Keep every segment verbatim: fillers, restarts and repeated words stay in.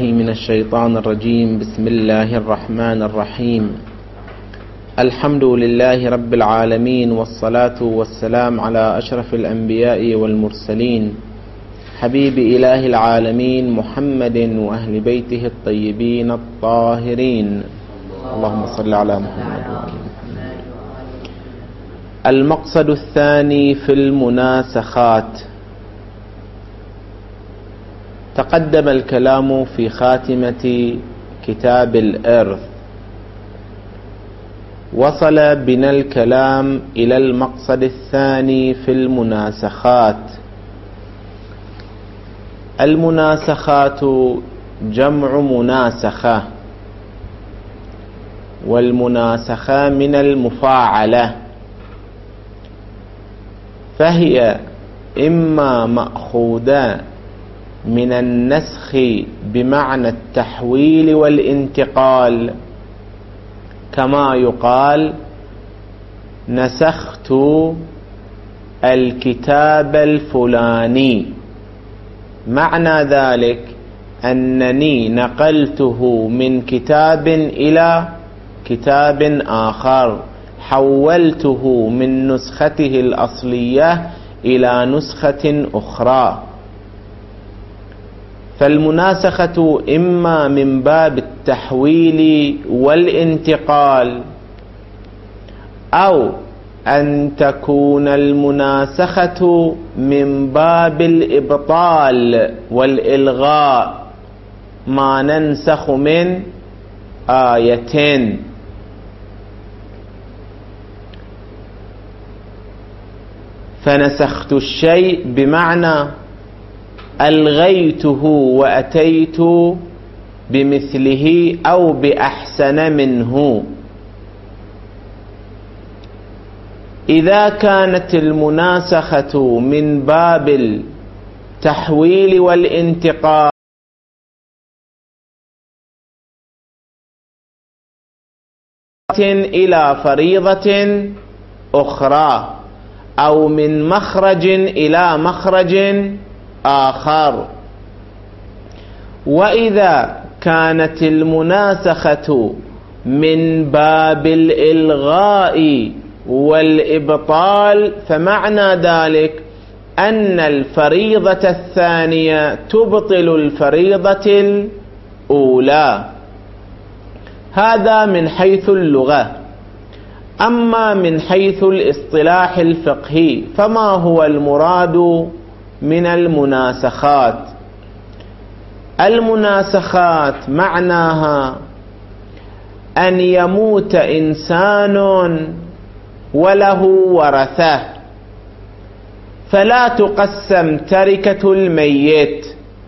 من الشيطان الرجيم. بسم الله الرحمن الرحيم. الحمد لله رب العالمين، والصلاة والسلام على أشرف الأنبياء والمرسلين، حبيب إله العالمين محمد وأهل بيته الطيبين الطاهرين. اللهم صل على محمد وآل محمد. المقصد الثاني في المناسخات. تقدم الكلام في خاتمة كتاب الإرث، وصل بنا الكلام إلى المقصد الثاني في المناسخات. المناسخات جمع مناسخة، والمناسخة من المفاعلة، فهي إما مأخوذة من النسخ بمعنى التحويل والانتقال، كما يقال نسخت الكتاب الفلاني، معنى ذلك أنني نقلته من كتاب إلى كتاب آخر، حولته من نسخته الأصلية إلى نسخة أخرى. فالمناسخة إما من باب التحويل والانتقال، أو أن تكون المناسخة من باب الإبطال والإلغاء، ما ننسخ من آية. فنسخت الشيء بمعنى ألغيته وأتيت بمثله أو بأحسن منه. إذا كانت المناسخة من باب التحويل والانتقال إلى فريضة أخرى، أو من مخرج إلى مخرج آخر. وإذا كانت المناسخة من باب الإلغاء والإبطال، فمعنى ذلك أن الفريضة الثانية تبطل الفريضة الأولى. هذا من حيث اللغة. أما من حيث الاصطلاح الفقهي، فما هو المراد من المناسخات؟ المناسخات معناها أن يموت إنسان وله ورثة، فلا تقسم تركة الميت،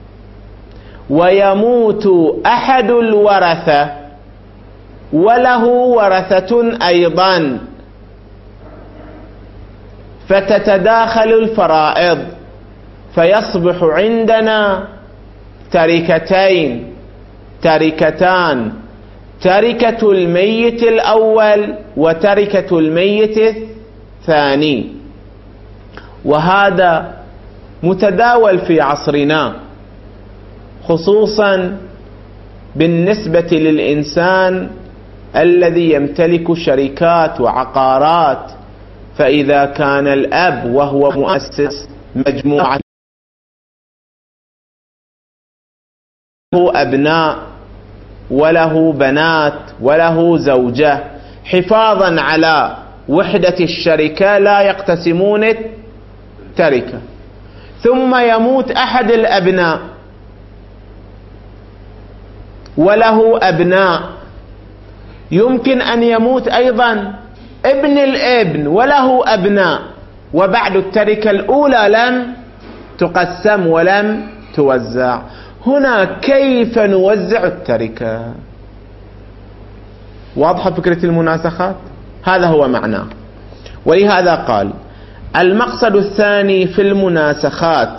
ويموت أحد الورثة وله ورثة أيضا، فتتداخل الفرائض، فيصبح عندنا تركتين تركتان، تركة الميت الأول وتركة الميت الثاني. وهذا متداول في عصرنا، خصوصا بالنسبة للإنسان الذي يمتلك شركات وعقارات. فإذا كان الأب وهو مؤسس مجموعة له أبناء وله بنات وله زوجة، حفاظا على وحدة الشركة لا يقتسمون التركة، ثم يموت أحد الأبناء وله أبناء، يمكن أن يموت أيضا ابن الابن وله أبناء، وبعد التركة الأولى لم تقسم ولم توزع. هنا كيف نوزع التركة؟ واضحة فكرة المناسخات؟ هذا هو معناه. ولهذا قال المقصد الثاني في المناسخات،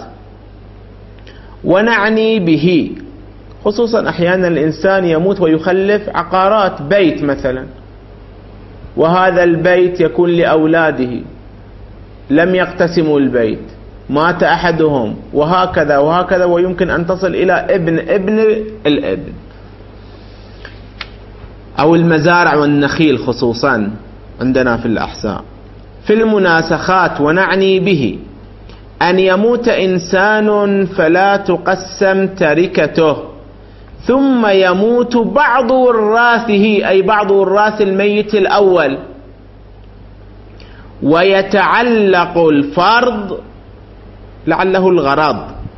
ونعني به خصوصا أحيانا الإنسان يموت ويخلف عقارات، بيت مثلا، وهذا البيت يكون لأولاده، لم يقتسموا البيت، مات أحدهم وهكذا وهكذا، ويمكن أن تصل إلى ابن ابن الابن، أو المزارع والنخيل خصوصا عندنا في الأحساء. في المناسخات ونعني به أن يموت إنسان فلا تقسم تركته، ثم يموت بعض وراثه أي بعض وراث الميت الأول، ويتعلق الفرض لعله الغرض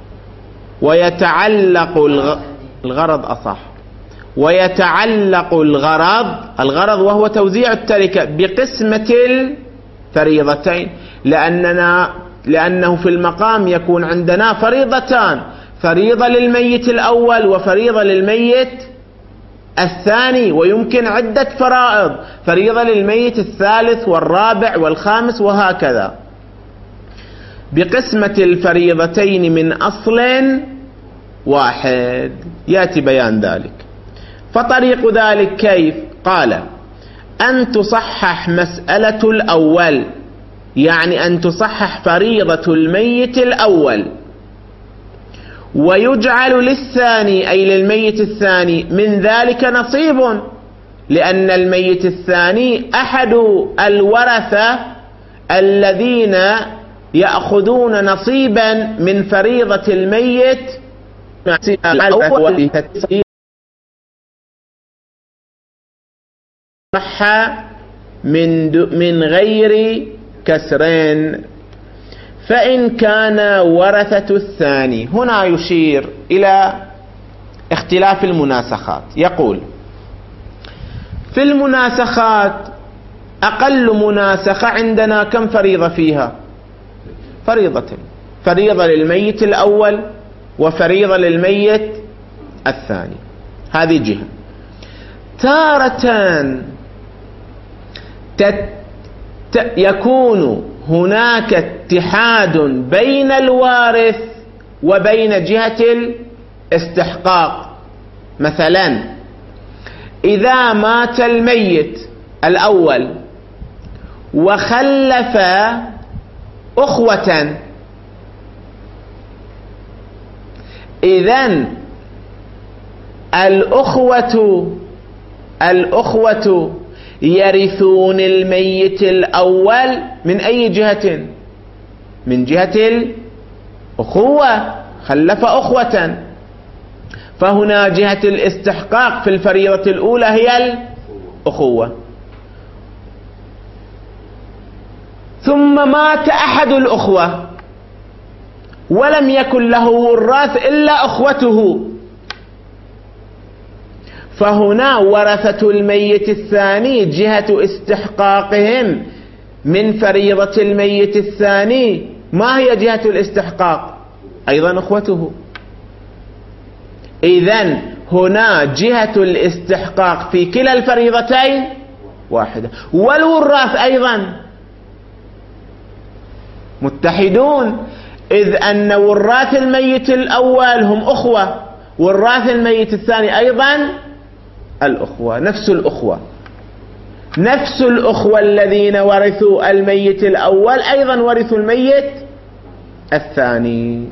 ويتعلق الغرض أصح ويتعلق الغرض الغرض وهو توزيع التركة بقسمة الفريضتين، لأننا لأنه في المقام يكون عندنا فريضتان، فريضة للميت الأول وفريضة للميت الثاني، ويمكن عدة فرائض، فريضة للميت الثالث والرابع والخامس وهكذا، بقسمة الفريضتين من أصل واحد. يأتي بيان ذلك. فطريق ذلك كيف؟ قال: أن تصحح مسألة الأول، يعني أن تصحح فريضة الميت الأول، ويجعل للثاني أي للميت الثاني من ذلك نصيب، لأن الميت الثاني أحد الورثة الذين يأخذون نصيبا من فريضة الميت الأول من من غير كسرين. فإن كان ورثة الثاني، هنا يشير إلى اختلاف المناسخات. يقول: في المناسخات أقل مناسخة عندنا كم فريضة فيها؟ فريضتين، فريضة للميت الأول وفريضة للميت الثاني. هذه جهة. تارة يكون هناك اتحاد بين الوارث وبين جهة الاستحقاق. مثلا إذا مات الميت الأول وخلف أخوة، إذن الأخوة الأخوة يرثون الميت الأول من أي جهة؟ من جهة الأخوة، خلف أخوة، فهنا جهة الاستحقاق في الفريضة الأولى هي الأخوة. ثم مات أحد الأخوة ولم يكن له وراث إلا أخوته، فهنا ورثة الميت الثاني جهة استحقاقهم من فريضة الميت الثاني. ما هي جهة الاستحقاق؟ أيضا أخوته. إذن هنا جهة الاستحقاق في كلا الفريضتين واحدة، والوراث أيضا متحدون، إذ أن وراث الميت الأول هم أخوة، وراث الميت الثاني أيضا الأخوة، نفس الأخوة نفس الأخوة الذين ورثوا الميت الأول أيضا ورثوا الميت الثاني.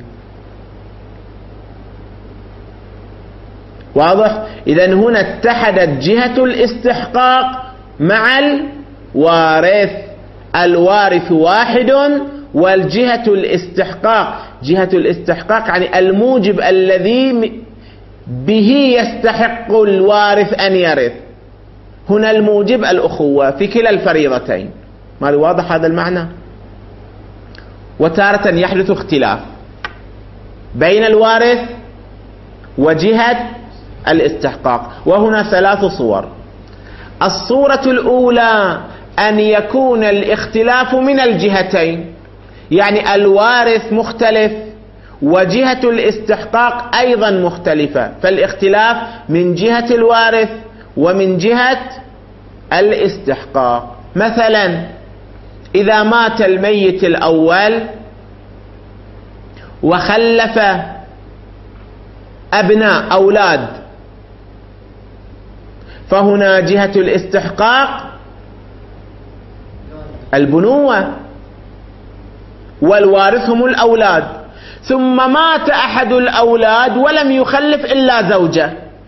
واضح؟ إذن هنا اتحدت جهة الاستحقاق مع الوارث، الوارث واحد والجهة الاستحقاق، جهة الاستحقاق يعني الموجب الذي به يستحق الوارث أن يرث، هنا الموجب الأخوة في كلا الفريضتين. ما واضح هذا المعنى؟ وتارة يحدث اختلاف بين الوارث وجهة الاستحقاق، وهنا ثلاث صور. الصورة الأولى أن يكون الاختلاف من الجهتين، يعني الوارث مختلف وجهة الاستحقاق أيضا مختلفة، فالاختلاف من جهة الوارث ومن جهة الاستحقاق. مثلا إذا مات الميت الأول وخلف أبناء أولاد، فهنا جهة الاستحقاق البنوة، والوارث هم الأولاد، ثم مات أحد الأولاد ولم يخلف إلا زوجة،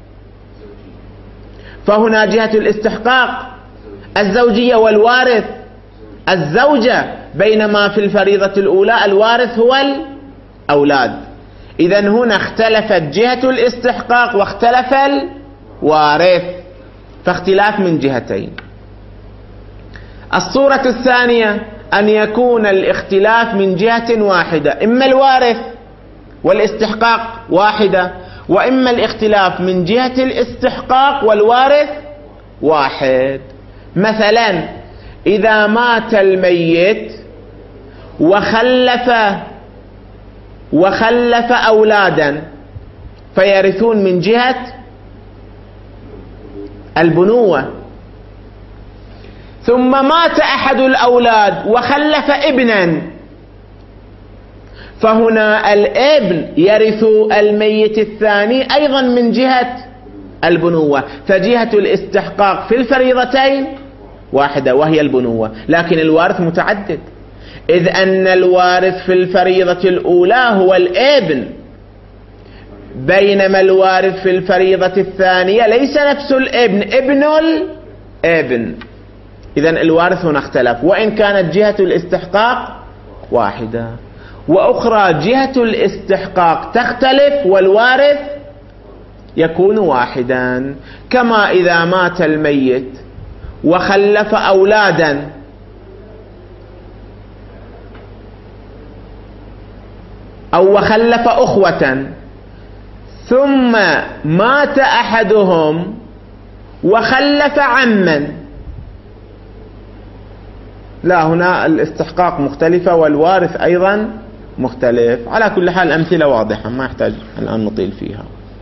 فهنا جهة الاستحقاق الزوجية والوارث الزوجة، بينما في الفريضة الأولى الوارث هو الأولاد. إذن هنا اختلفت جهة الاستحقاق واختلف الوارث، فاختلاف من جهتين. الصورة الثانية أن يكون الاختلاف من جهة واحدة، إما الوارث والاستحقاق واحدة، وإما الاختلاف من جهة الاستحقاق والوارث واحد. مثلا إذا مات الميت وخلف وخلف أولادا فيرثون من جهة البنوة، ثم مات أحد الأولاد وخلف ابنا، فهنا الابن يرث الميت الثاني أيضا من جهة البنوة، فجهة الاستحقاق في الفريضتين واحدة وهي البنوة، لكن الوارث متعدد، إذ أن الوارث في الفريضة الأولى هو الابن، بينما الوارث في الفريضة الثانية ليس نفس الابن، ابن الابن. إذن الوارث هنا اختلف، وإن كانت جهة الاستحقاق واحدة. وأخرى جهة الاستحقاق تختلف والوارث يكون واحدا، كما إذا مات الميت وخلف أولادا أو وخلف أخوة، ثم مات أحدهم وخلف عما، لا، هنا الاستحقاق مختلفة والوارث أيضا مختلف. على كل حال أمثلة واضحة ما يحتاج الآن نطيل فيها.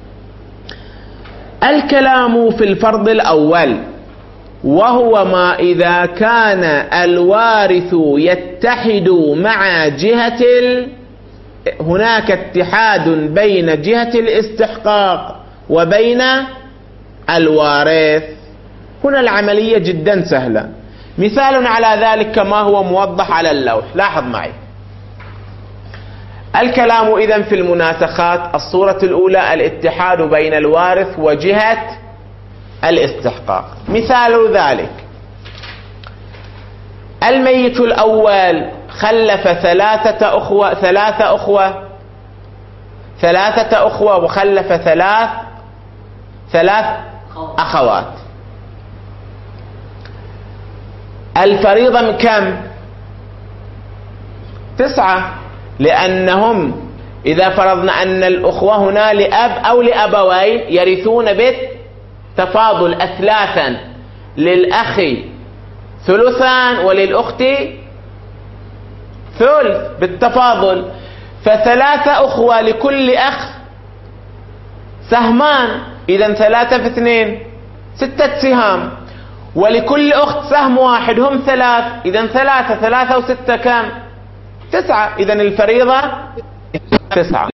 الكلام في الفرض الأول، وهو ما إذا كان الوارث يتحد مع جهة ال... هناك اتحاد بين جهة الاستحقاق وبين الوارث. هنا العملية جدا سهلة. مثال على ذلك كما هو موضح على اللوح، لاحظ معي. الكلام إذن في المناسخات، الصورة الأولى الاتحاد بين الوارث وجهة الاستحقاق. مثال ذلك الميت الأول خلف ثلاثة أخوة ثلاثة أخوة ثلاثة أخوة وخلف ثلاث ثلاث أخوات. الفريضة من كم؟ تسعة، لأنهم إذا فرضنا أن الأخوة هنا لأب أو لأبوين يرثون بالتفاضل، أثلاثا للأخ ثلثان وللأخت ثلث بالتفاضل، فثلاثة أخوة لكل أخ سهمان، إذن ثلاثة في اثنين ستة سهام، ولكل أخت سهم واحد هم ثلاث، إذن ثلاثة ثلاثة وستة كم؟ تسعة، إذن الفريضة تسعة.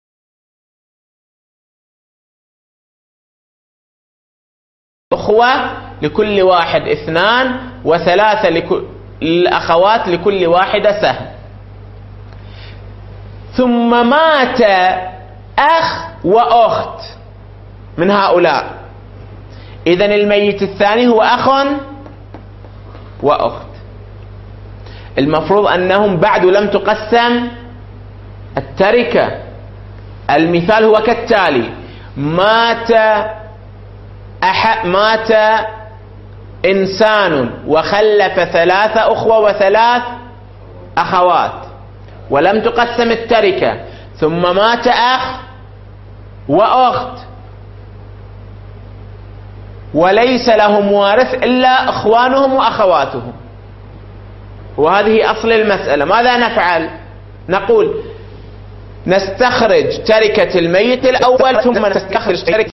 أخوة لكل واحد اثنان، وثلاثة لكل الأخوات لكل واحدة سهم. ثم مات أخ وأخت من هؤلاء، إذن الميت الثاني هو أخ وأخت. المفروض أنهم بعد لم تقسم التركة. المثال هو كالتالي: مات أح... مات إنسان وخلف ثلاثة أخوة وثلاث أخوات ولم تقسم التركة، ثم مات أخ وأخت وليس لهم وارث إلا إخوانهم وأخواتهم، وهذه أصل المسألة. ماذا نفعل؟ نقول نستخرج تركة الميت الأول ثم نستخرج تركة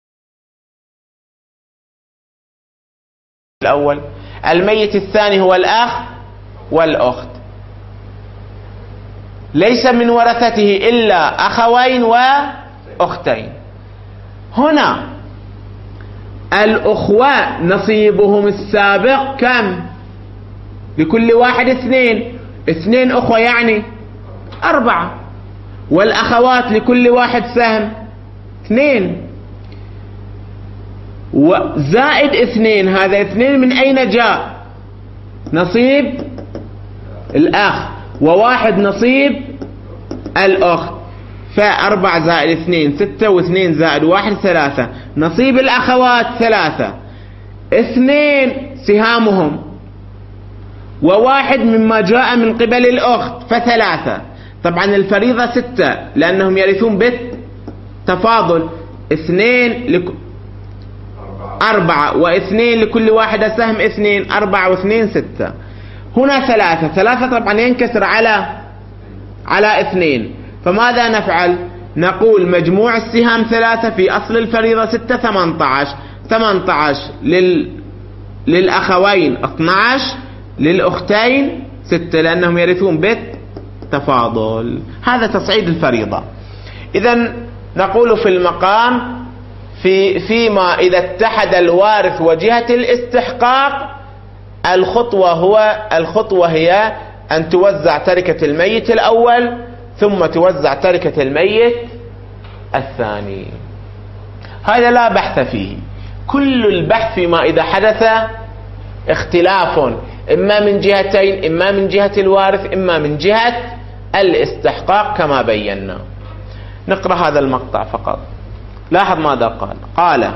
الأول. الميت الثاني هو الأخ والأخت، ليس من ورثته إلا أخوين وأختين. هنا الأخوة نصيبهم السابق كم؟ لكل واحد اثنين، اثنين أخوة يعني أربعة، والأخوات لكل واحد سهم اثنين، وزائد اثنين، هذا اثنين من أين جاء؟ نصيب الأخ، وواحد نصيب الأخت، فأربع زائد اثنين ستة، واثنين زائد واحد ثلاثة. نصيب الأخوات ثلاثة، اثنين سهامهم، وواحد مما جاء من قبل الأخت فثلاثة. طبعا الفريضة ستة لأنهم يرثون بالتفاضل، اثنين لك... أربعة، واثنين لكل واحدة سهم اثنين، أربعة واثنين ستة. هنا ثلاثة، ثلاثة طبعا ينكسر على على اثنين، فماذا نفعل؟ نقول مجموع السهام ثلاثة في أصل الفريضة ستة، ثمانية عشر، ثمانية عشر لل... للأخوين اثني عشر، للأختين ستة، لأنهم يرثون بالتفاضل. هذا تصعيد الفريضة. إذن نقول في المقام في فيما إذا اتحد الوارث وجهة الاستحقاق، الخطوة هو الخطوة هي أن توزع تركة الميت الأول ثم توزع تركة الميت الثاني. هذا لا بحث فيه، كل البحث فيما إذا حدث اختلاف إما من جهتين، إما من جهة الوارث، إما من جهة الاستحقاق كما بينا. نقرأ هذا المقطع فقط. لاحظ ماذا قال. قال: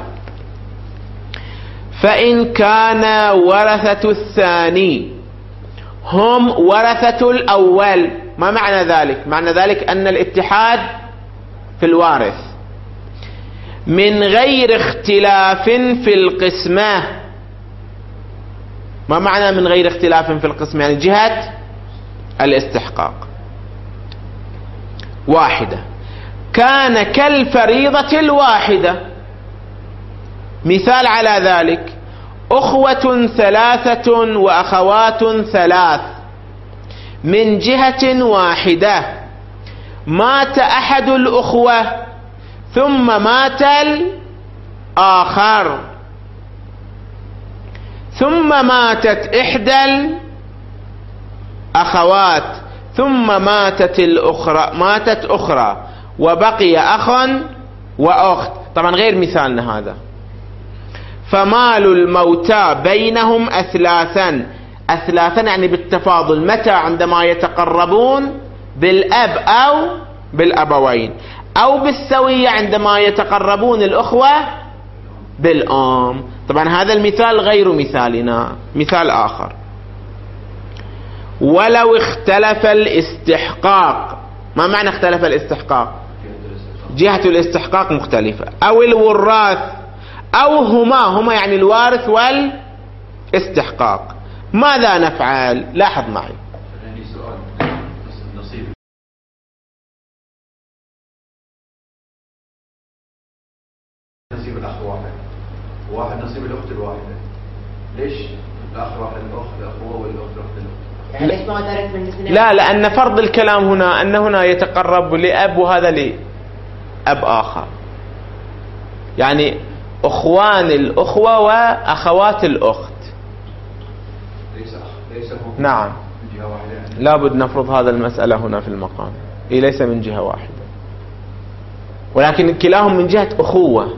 فإن كان ورثة الثاني هم ورثة الأول. ما معنى ذلك؟ معنى ذلك أن الاتحاد في الوارث من غير اختلاف في القسمة. ما معنى من غير اختلاف في القسم؟ يعني جهة الاستحقاق واحدة، كان كالفريضة الواحدة. مثال على ذلك: أخوة ثلاثة وأخوات ثلاث من جهة واحدة، مات أحد الأخوة ثم مات الآخر، ثم ماتت إحدى الأخوات ثم ماتت الأخرى ماتت أخرى وبقي أخ وأخت. طبعا غير مثالنا هذا. فمال الموتى بينهم أثلاثا. أثلاثا يعني بالتفاضل. متى؟ عندما يتقربون بالأب أو بالأبوين، أو بالسوية عندما يتقربون الأخوة بالأم. طبعا هذا المثال غير مثالنا، مثال آخر. ولو اختلف الاستحقاق. ما معنى اختلف الاستحقاق؟ جهة الاستحقاق مختلفة. أو الوراث، أو هما هما يعني الوارث والاستحقاق. ماذا نفعل؟ لاحظ معي. نصيب الأخ واحد، وواحد نصيب الأخت الواحدة. ليش الأخ واحد الأخت الأخوة والأخت الأخت الأخت؟ ليش ما درك بالنسبة؟ لا، لأن فرض الكلام هنا أن هنا يتقرب لأب وهذا لأب آخر، يعني أخوان الأخوة وأخوات الأخت. ليس أخ ليس هو نعم، من جهة واحدة يعني. لابد نفرض هذا المسألة هنا في المقام. إيه، ليس من جهة واحدة، ولكن كلاهم من جهة أخوة.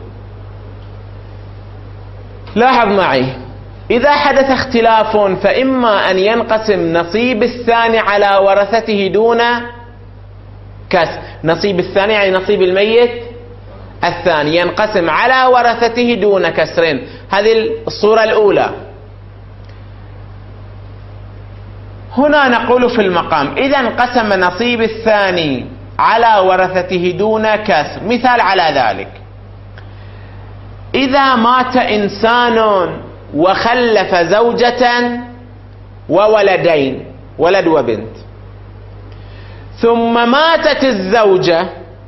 لاحظ معي، إذا حدث اختلاف فإما أن ينقسم نصيب الثاني على ورثته دون كسر. نصيب الثاني يعني نصيب الميت الثاني ينقسم على ورثته دون كسر. هذه الصورة الأولى. هنا نقول في المقام: إذا انقسم نصيب الثاني على ورثته دون كسر. مثال على ذلك: إذا مات إنسان وخلف زوجة وولدين، ولد وبنت، ثم ماتت الزوجة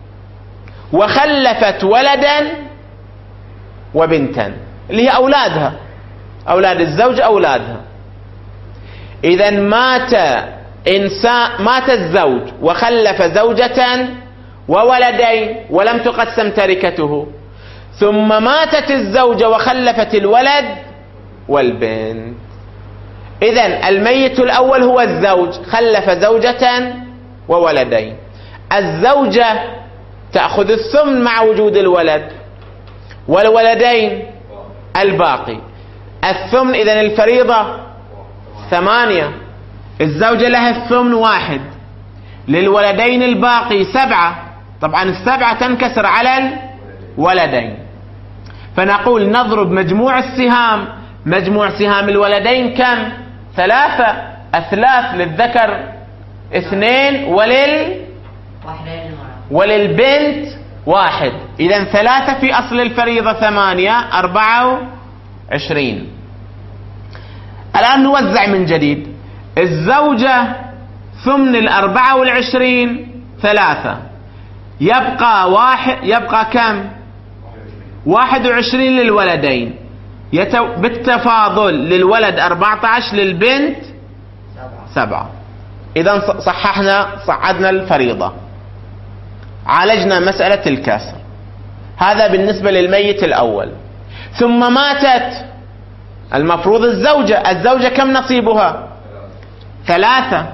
وخلفت ولدا وبنتا اللي هي أولادها، أولاد الزوج أولادها. إذا مات إنسان مات الزوج وخلف زوجة وولدين ولم تقسم تركته، ثم ماتت الزوجة وخلفت الولد والبنت. إذن الميت الأول هو الزوج، خلف زوجة وولدين. الزوجة تأخذ الثمن مع وجود الولد، والولدين الباقي. الثمن إذن الفريضة ثمانية، الزوجة لها الثمن واحد، للولدين الباقي سبعة. طبعا السبعة تنكسر على الولدين، فنقول نضرب مجموع السهام، مجموع سهام الولدين كم؟ ثلاثة، أثلاث للذكر اثنين ولل وللبنت واحد. إذن ثلاثة في أصل الفريضة ثمانية، أربعة وعشرين. الآن نوزع من جديد. الزوجة ثمن الأربعة والعشرين ثلاثة، يبقى واحد، يبقى كم؟ واحد وعشرين للولدين، يتو... بالتفاضل للولد أربعة عشر، للبنت سبعة. إذن صححنا، صعدنا الفريضة، عالجنا مسألة الكسر. هذا بالنسبة للميت الأول. ثم ماتت المفروض الزوجة، الزوجة كم نصيبها؟ ثلاثة.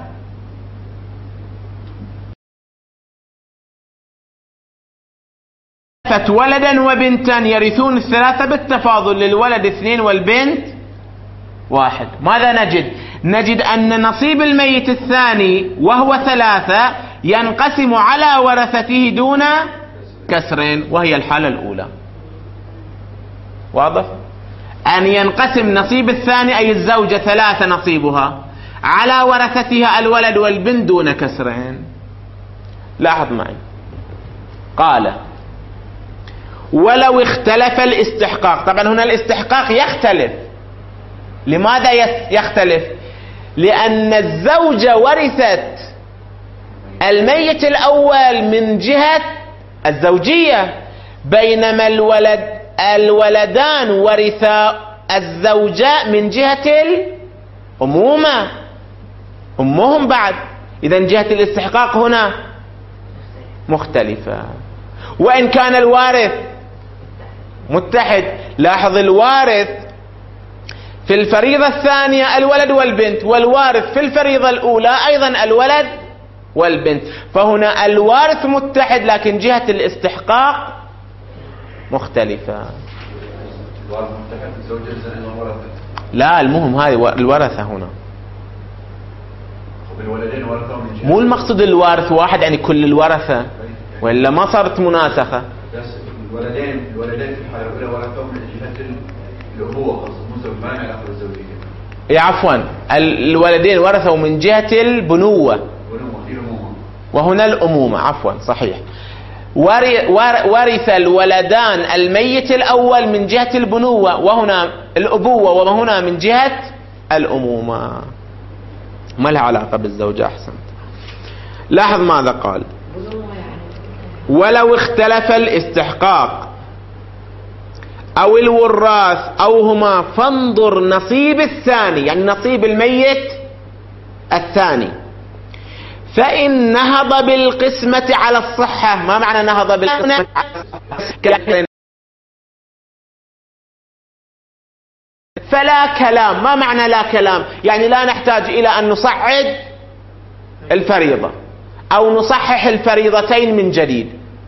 ولدا وبنتا يرثون الثلاثة بالتفاضل، للولد اثنين والبنت واحد. ماذا نجد؟ نجد أن نصيب الميت الثاني وهو ثلاثة ينقسم على ورثته دون كسرين، وهي الحالة الأولى. واضح؟ أن ينقسم نصيب الثاني أي الزوجة ثلاثة نصيبها على ورثتها الولد والبنت دون كسرين. لاحظ معي، قال ولو اختلف الاستحقاق. طبعا هنا الاستحقاق يختلف. لماذا يختلف؟ لأن الزوجة ورثت الميت الأول من جهة الزوجية، بينما الولد الولدان ورثا الزوجاء من جهة الأمومة، أمهم بعد. إذن جهة الاستحقاق هنا مختلفة. وإن كان الوارث متحد، لاحظ الوارث في الفريضة الثانية الولد والبنت، والوارث في الفريضة الأولى أيضا الولد والبنت، فهنا الوارث متحد لكن جهة الاستحقاق مختلفة. لا، المهم هذه الورثة هنا، مو المقصود الوارث واحد يعني كل الورثة، وإلا ما صارت مناسخة. الولدين الولدين في الحالة الأولى ورثوا من جهة الأبوة، مو ما له علاقة بالزوجية. عفوا، الولدين ورثوا من جهة البنوة، وهنا الأمومة. عفوا، صحيح. ورث الولدان الميت الأول من جهة البنوة، وهنا الأبوة، وهنا من جهة الأمومة، ما لها علاقة بالزوجة. أحسنت. لاحظ ماذا قال: ولو اختلف الاستحقاق أو الوراث أو هما فانظر نصيب الثاني، يعني نصيب الميت الثاني، فإن نهض بالقسمة على الصحة. ما معنى نهض بالقسمة؟ فلا كلام. ما معنى لا كلام؟ يعني لا نحتاج إلى أن نصعد الفريضة أو نصحح الفريضتين من جديد.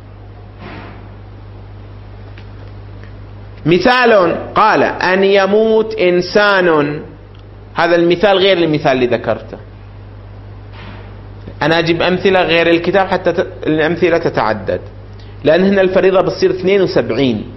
مثال قال: أن يموت إنسان. هذا المثال غير المثال اللي ذكرته. أنا أجيب أمثلة غير الكتاب حتى الأمثلة تتعدد، لأن هنا الفريضة بتصير اثنين وسبعين.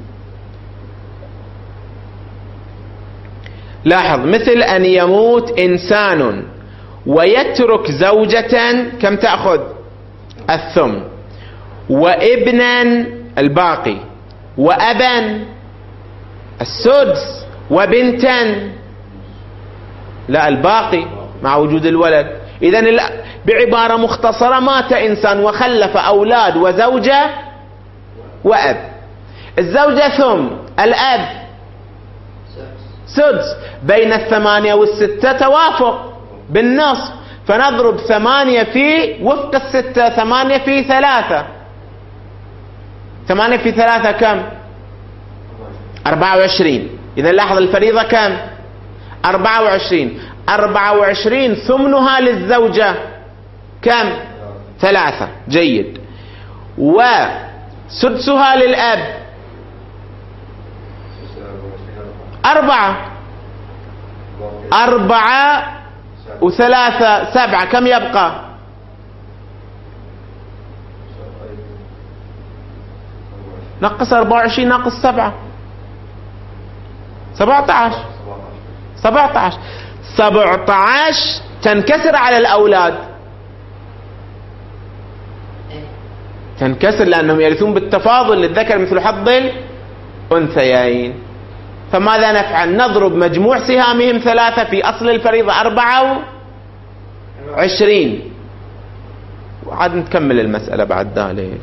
لاحظ، مثل أن يموت إنسان ويترك زوجة كم تأخذ؟ الثمن، وابنا الباقي، وأبا السدس، وبنتا لا الباقي مع وجود الولد. إذن بعبارة مختصرة: مات إنسان وخلف أولاد وزوجة وأب. الزوجة ثمن، الأب سدس، بين الثمانية والستة توافق بالنص، فنضرب ثمانية في وفق الستة، ثمانية في ثلاثة، ثمانية في ثلاثة كم؟ أربعة وعشرين. إذا لاحظ الفريضة كم؟ أربعة وعشرين. أربعة وعشرين ثمنها للزوجة كم؟ ثلاثة. جيد. وسدسها للأب أربعة. أربعة وثلاثة سبعة، كم يبقى؟ نقص أربعة وعشرين ناقص سبعة، سبعة عشر. سبعة عشر سبعة عشر تنكسر على الأولاد، تنكسر لأنهم يرثون بالتفاضل، للذكر مثل حظ الأنثيين. فماذا نفعل؟ نضرب مجموع سهامهم ثلاثة في أصل الفريضة أربعة وعشرين، وعاد نكمل المسألة بعد ذلك.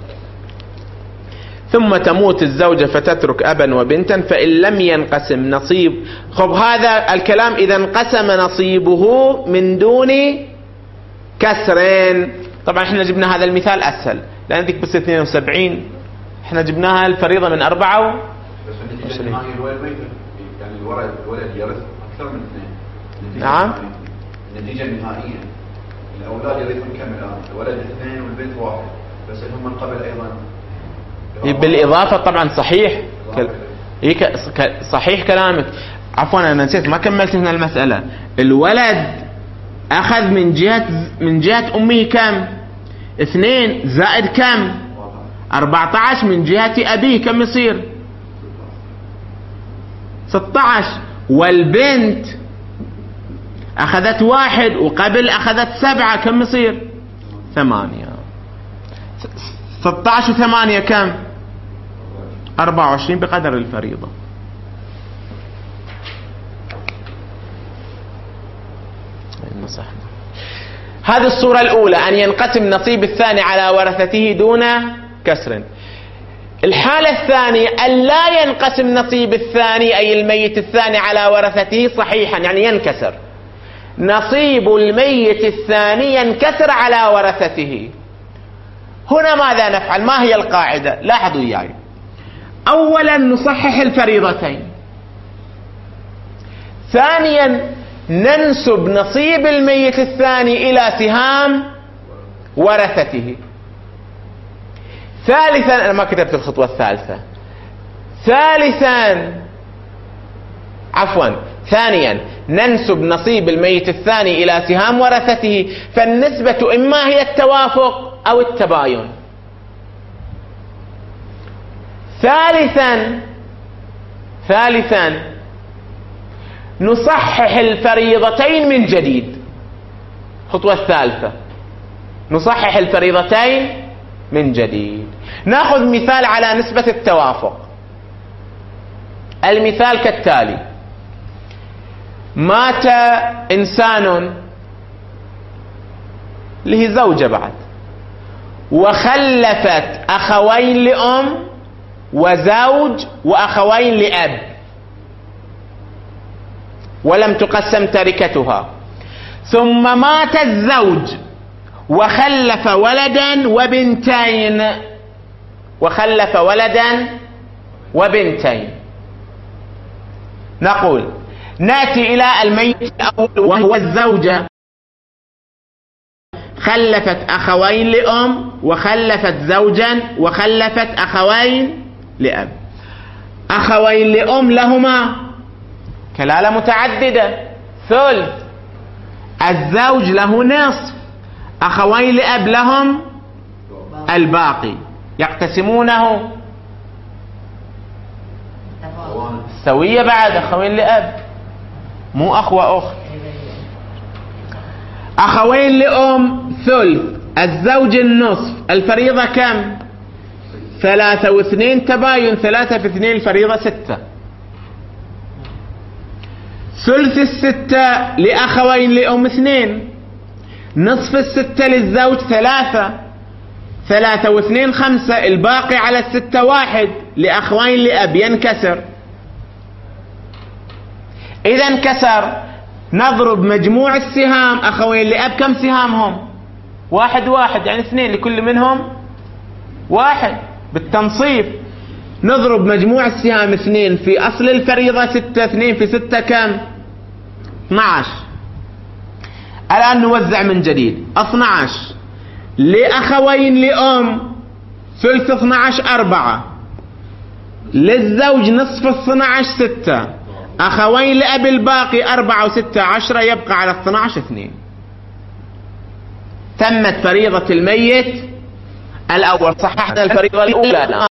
ثم تموت الزوجة فتترك أبا وبنتا فإن لم ينقسم نصيب. خب هذا الكلام إذا انقسم نصيبه من دون كسرين. طبعا احنا جبنا هذا المثال أسهل لأن ذيك بس اثنين وسبعين احنا جبناها الفريضة من أربعة و... بس النتيجة النهائية الولد ما يكون، يعني الولد الولد يرث أكثر من اثنين. نعم. النتيجة النهائية الأولاد يرثون كم الآن؟ الولد اثنين والبنت واحد، بس هم من قبل أيضا بالإضافة. طبعا صحيح كل... صحيح كلامك. عفوا أنا نسيت ما كملت من المسألة. الولد أخذ من جهة من جهة أمه كم؟ اثنين زائد كم؟ أربعة عشر. من جهة أبيه كم يصير؟ ستة عشر. والبنت أخذت واحد وقبل أخذت سبعة، كم يصير؟ ثمانية. ستة عشر وثمانية كم؟ أربعة وعشرين بقدر الفريضة. هذه الصورة الأولى، أن ينقسم نصيب الثاني على ورثته دون كسر. الحالة الثانية أن لا ينقسم نصيب الثاني أي الميت الثاني على ورثته صحيحا، يعني ينكسر. نصيب الميت الثاني ينكسر على ورثته. هنا ماذا نفعل؟ ما هي القاعدة؟ لاحظوا إياي. أولا نصحح الفريضتين. ثانيا ننسب نصيب الميت الثاني إلى سهام ورثته. ثالثا أنا ما كتبت الخطوة الثالثة. ثالثا عفوا ثانيا ننسب نصيب الميت الثاني إلى سهام ورثته، فالنسبة إما هي التوافق أو التباين. ثالثا ثالثا نصحح الفريضتين من جديد. الخطوة الثالثة نصحح الفريضتين من جديد. ناخذ مثال على نسبة التوافق. المثال كالتالي: مات إنسان له زوجة بعد، وخلفت أخوين لأم وزوج وأخوين لأب، ولم تقسم تركتها. ثم مات الزوج وخلف ولدا وبنتين وخلف ولدا وبنتين. نقول نأتي إلى الميت الأول وهو الزوجة، خلفت أخوين لأم وخلفت زوجا وخلفت أخوين لأب. أخوين لأم لهما كلالة متعددة ثلث، الزوج له نصف، أخوين لأب لهم الباقي، يقتسمونه سوية بعد أخوين لأب، مو أخوة أخت. أخوين لأم ثلث، الزوج النصف، الفريضة كم؟ ثلاثة واثنين تباين، ثلاثة في اثنين الفريضة ستة. ثلث الستة لأخوين لأم اثنين، نصف الستة للزوج ثلاثة، ثلاثة واثنين خمسة، الباقي على الستة واحد لأخوين لأب ينكسر. إذا انكسر نضرب مجموع السهام. أخوين لأب كم سهامهم؟ واحد واحد، يعني اثنين لكل منهم واحد بالتنصيف. نضرب مجموع السهام اثنين في أصل الفريضة ستة، اثنين في ستة كم؟ اثنى عشر. الآن نوزع من جديد. اثنى عشر لأخوين لأم ثلث اثنى عشر أربعة، للزوج نصف اثنى عشر ستة، أخوين لأب الباقي أربعة وستة عشرة، يبقى على اثنى عشر اثنين. تمت فريضة الميت الأول. صححنا الفريضة الأولى.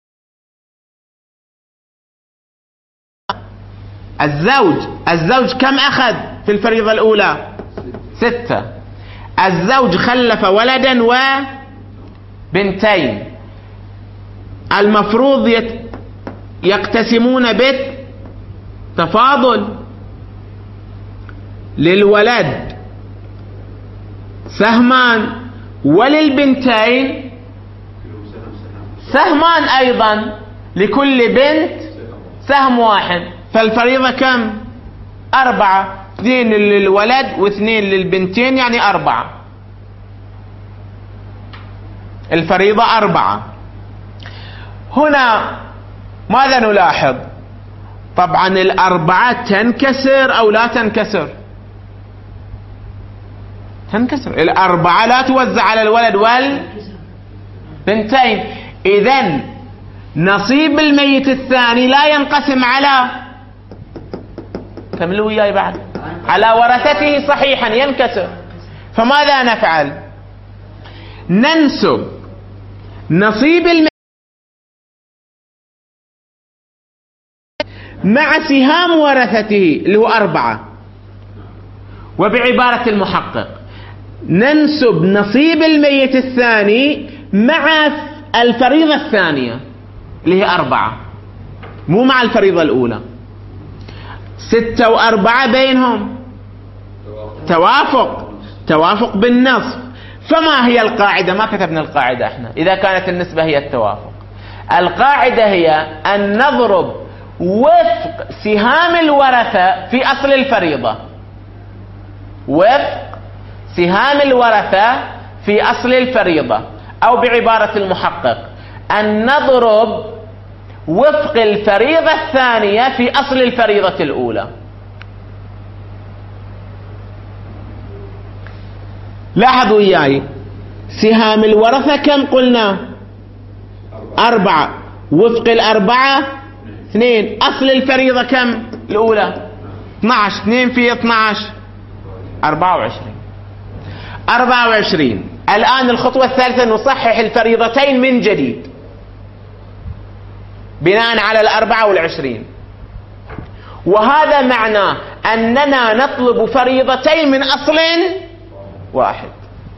الزوج الزوج كم أخذ في الفريضة الأولى؟ ستة. الزوج خلف ولدا وبنتين، المفروض يت... يقتسمون بالتفاضل. للولد سهمان وللبنتين سهمان أيضا، لكل بنت سهم واحد. فالفريضة كم؟ أربعة، اثنين للولد واثنين للبنتين، يعني أربعة. الفريضة أربعة. هنا ماذا نلاحظ؟ طبعا الأربعة تنكسر أو لا تنكسر؟ تنكسر. الأربعة لا توزع على الولد والبنتين. إذن نصيب الميت الثاني لا ينقسم على، كملوا وياي بعد، على ورثته صحيحا، ينكسر. فماذا نفعل؟ ننسب نصيب الميت مع سهام ورثته اللي هو أربعة، وبعبارة المحقق ننسب نصيب الميت الثاني مع الفريضة الثانية اللي هي أربعة، مو مع الفريضة الأولى. ستة وأربعة بينهم توافق، توافق بالنصف. فما هي القاعدة؟ ما كتبنا القاعدة احنا إذا كانت النسبة هي التوافق. القاعدة هي أن نضرب وفق سهام الورثة في أصل الفريضة، وفق سهام الورثة في أصل الفريضة، أو بعبارة المحقق أن نضرب وفق الفريضة الثانية في أصل الفريضة الأولى. لاحظوا إياي، سهام الورثة كم قلنا؟ أربعة، وفق الأربعة اثنين، أصل الفريضة كم الأولى؟ اثنى عشر، اثنين في اثنى عشر أربعة وعشرين. أربعة وعشرين. الآن الخطوة الثالثة نصحح الفريضتين من جديد بناء على الأربعة والعشرين، وهذا معناه أننا نطلب فريضتين من أصل واحد.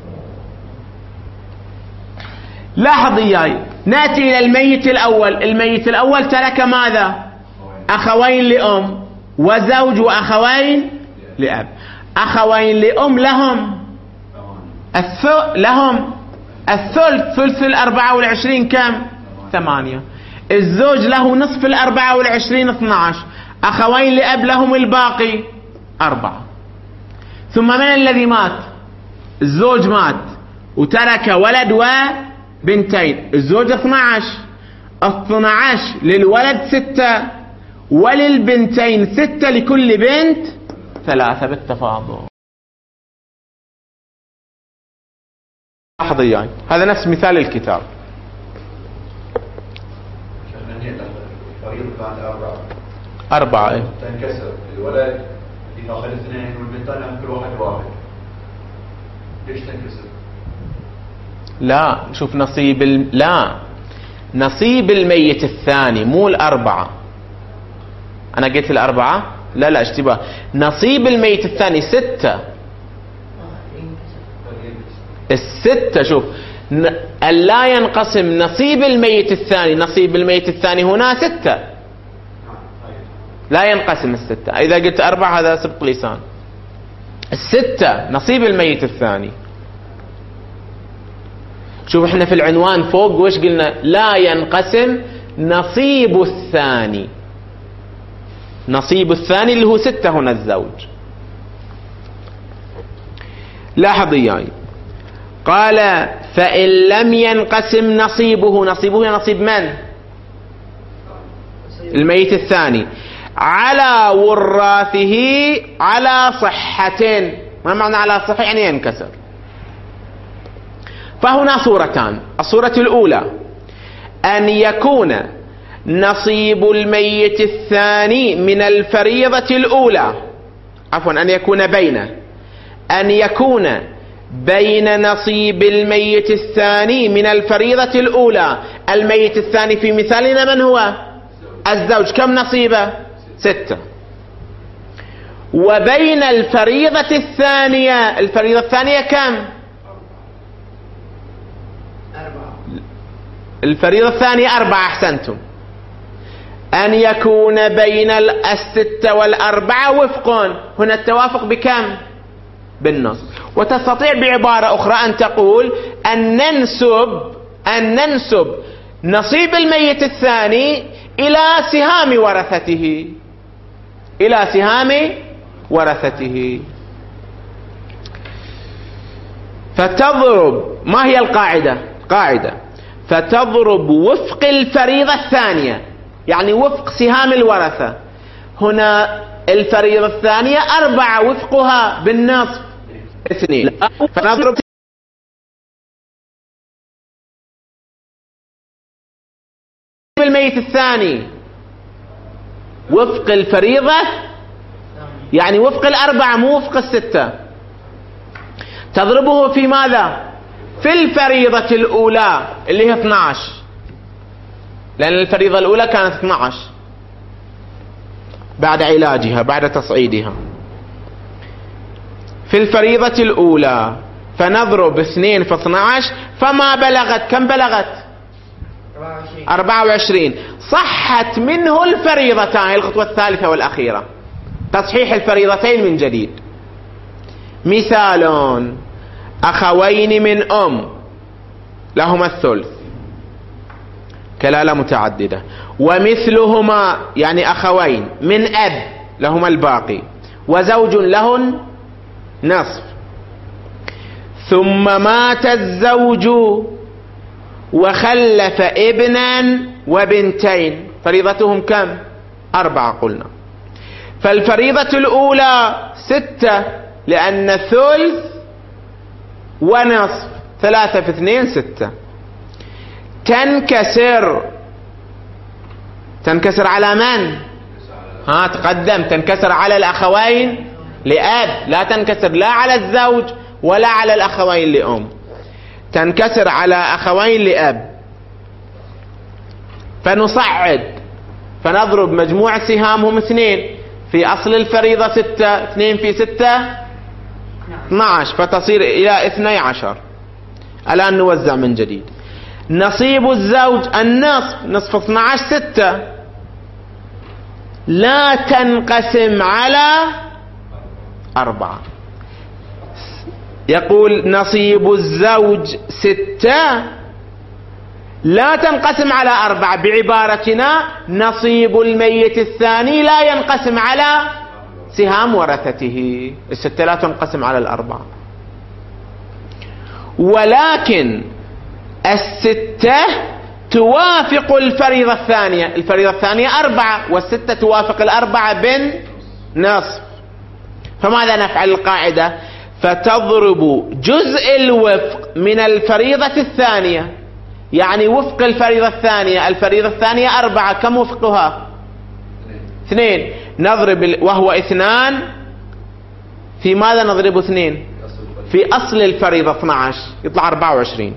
لاحظ إياي، نأتي إلى الميت الأول. الميت الأول ترك ماذا؟ أخوين لأم وزوج وأخوين لأب. أخوين لأم لهم الث... لهم الثلث، ثلث الأربعة والعشرين كم؟ ثمانية. الزوج له نصف الأربعة والعشرين اثنى عشر. أخوين لأب لهم الباقي أربعة. ثم من الذي مات؟ الزوج مات وترك ولد وبنتين. الزوج اثنى عشر، اثنى عشر للولد ستة وللبنتين ستة، لكل بنت ثلاثة بالتفاضل. لاحظ يعني هذا نفس مثال الكتاب. الفريضة كانت أربعة. أربعة إيه؟ تنكسر. الولد يأخذ اثنين والبنتين كل واحد واحد. ليش تنكسر؟ لا، شوف نصيب ال... لا، نصيب الميت الثاني مو الأربعة. أنا قلت الأربعة؟ لا لا اشتباه. نصيب الميت الثاني ستة. الستة شوف ن... لا ينقسم نصيب الميت الثاني. نصيب الميت الثاني هنا ستة، لا ينقسم الستة. إذا قلت أربعة هذا سبق لسان. الستة نصيب الميت الثاني. شوف احنا في العنوان فوق وش قلنا؟ لا ينقسم نصيب الثاني. نصيب الثاني اللي هو ستة هنا الزوج. لاحظ إياي، قال فإن لم ينقسم نصيبه. نصيبه نصيب من؟ الميت الثاني. على وراثه على صحتين. ما معنى على صحة؟ يعني ينكسر. فهنا صورتان. الصورة الأولى أن يكون نصيب الميت الثاني من الفريضة الأولى، عفوا أن يكون بين أن يكون بين نصيب الميت الثاني من الفريضة الأولى. الميت الثاني في مثالنا من هو؟ الزوج. كم نصيبه؟ ستة. وبين الفريضة الثانية، الفريضة الثانية كم؟ الفريضة الثانية أربعة. أحسنتم. أن يكون بين الستة والأربعة وفق. هنا التوافق بكم؟ بالنص. وتستطيع بعبارة أخرى أن تقول أن ننسب أن ننسب نصيب الميت الثاني إلى سهام ورثته، إلى سهام ورثته. فتضرب، ما هي القاعدة؟ قاعدة فتضرب وفق الفريضة الثانية، يعني وفق سهام الورثة. هنا الفريضة الثانية أربعة، وفقها بالنصف اثنين، فنضرب الميت الثاني وفق الفريضة، يعني وفق الأربعة مو وفق الستة. تضربه في ماذا؟ في الفريضة الأولى اللي هي اثني عشر، لأن الفريضة الأولى كانت اثني عشر بعد علاجها، بعد تصعيدها. في الفريضة الأولى فنضرب اثنين في اثني عشر، فما بلغت، كم بلغت؟ أربعة وعشرين. صحت منه الفريضتان، الخطوة الثالثة والأخيرة، تصحيح الفريضتين من جديد. مثال: أخوين من أم لهما الثلث كلالة متعددة، ومثلهما يعني أخوين من أب لهما الباقي، وزوج لهن نصف. ثم مات الزوج وخلف ابنا وبنتين، فريضتهم كم؟ أربعة قلنا. فالفريضة الأولى ستة، لأن ثلث ونصف، ثلاثة في اثنين ستة. تنكسر تنكسر على من؟ ها تقدم، تنكسر على الأخوين لأب، لا تنكسر لا على الزوج ولا على الأخوين لأم، تنكسر على أخوين لأب. فنصعد، فنضرب مجموع سهامهم اثنين، في أصل الفريضة ستة، اثنين في ستة اثني عشر، فتصير إلى اثني عشر. الآن نوزع من جديد. نصيب الزوج النصف، نصف اثني عشر ستة، لا تنقسم على أربعة. يقول نصيب الزوج ستة لا تنقسم على أربعة، بعبارتنا نصيب الميت الثاني لا ينقسم على سهام ورثته، الستة لا تنقسم على الأربعة. ولكن الستة توافق الفريضة الثانية، الفريضة الثانية أربعة، والستة توافق الأربعة بالنصف. فماذا نفعل؟ القاعدة فتضرب جزء الوفق من الفريضة الثانية، يعني وفق الفريضة الثانية، الفريضة الثانية أربعة، كم وفقها؟ اثنين. نضرب وهو اثنان، في ماذا نضرب اثنين؟ في أصل الفريضة اثني عشر، يطلع أربعة وعشرين.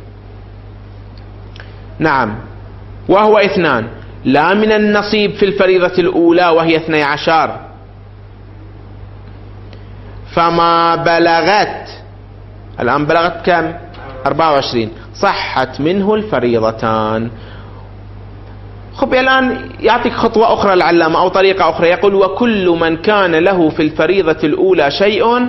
نعم، وهو اثنان، لا من النصيب في الفريضة الأولى وهي اثني عشر. فما بلغت، الآن بلغت كم؟ أربعة وعشرين، صحت منه الفريضتان. خب الآن يعطيك خطوة أخرى العلامة أو طريقة أخرى، يقول وكل من كان له في الفريضة الأولى شيء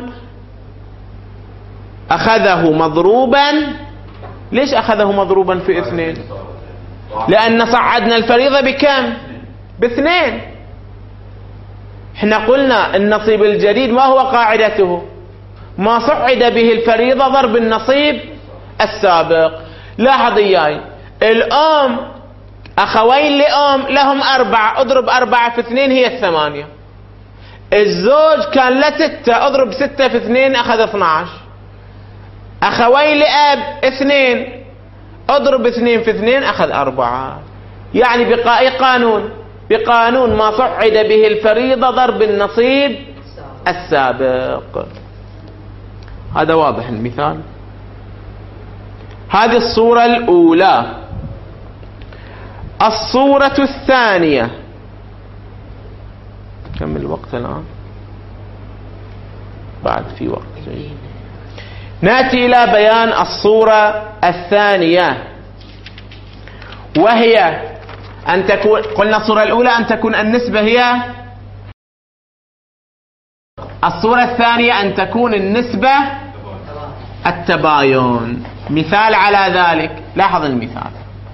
أخذه مضروبا. ليش أخذه مضروبا في اثنين؟ لأن صعدنا الفريضة بكم؟ باثنين. احنا قلنا النصيب الجديد ما هو قاعدته؟ ما صعد به الفريضة ضرب النصيب السابق. لاحظ إياي، الأم أخوين لأم لهم أربعة، اضرب أربعة في اثنين هي الثمانية. الزوج كان له ستة، اضرب ستة في اثنين أخذ اثني عشر. أخوين لأب اثنين، اضرب اثنين في اثنين أخذ أربعة. يعني بقاء قانون بقانون ما صعد به الفريضة ضرب النصيب السابق. هذا واضح المثال. هذه الصورة الأولى. الصورة الثانية، كم الوقت الآن؟ بعد في وقت. نأتي إلى بيان الصورة الثانية، وهي أن تكون، قلنا الصورة الأولى أن تكون النسبة هي، الصورة الثانية أن تكون النسبة التباين. مثال على ذلك، لاحظ المثال.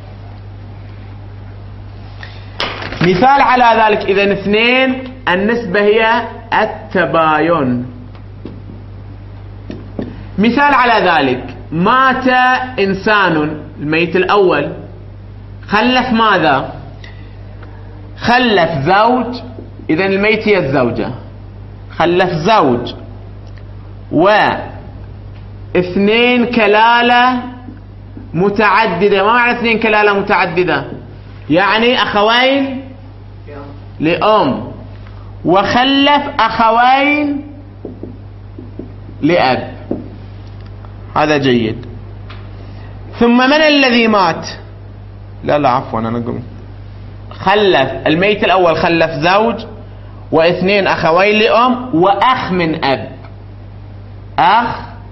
مثال على ذلك، إذا اثنين النسبة هي التباين. مثال على ذلك، مات إنسان، الميت الأول خلف ماذا؟ خلف زوج، إذا الميت هي الزوجة، خلف زوج واثنين كلالة متعددة. ما معنى اثنين كلالة متعددة؟ يعني أخوين لأم، وخلف أخوين لأب. هذا جيد. ثم من الذي مات؟ لا لا عفوا أنا أقول خلف، الميت الأول خلف زوج واثنين أخوين لأم وأخ من أب، أخ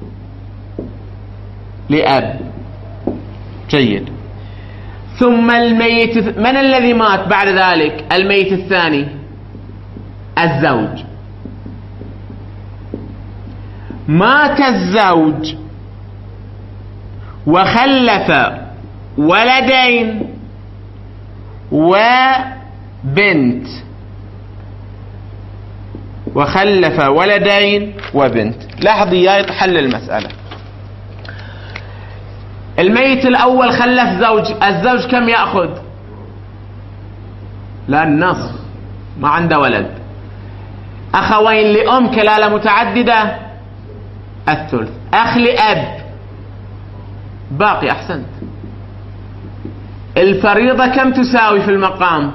لأب. جيد. ثم الميت، من الذي مات بعد ذلك؟ الميت الثاني الزوج. مات الزوج وخلف ولدين وبنت، وخلف ولدين وبنت. لاحظ يا تحل المسألة. الميت الأول خلف زوج، الزوج كم يأخذ؟ لا النصف، ما عنده ولد. أخوين لأم كلالة متعددة الثلث. أخ لأب باقي. أحسنت. الفريضة كم تساوي في المقام؟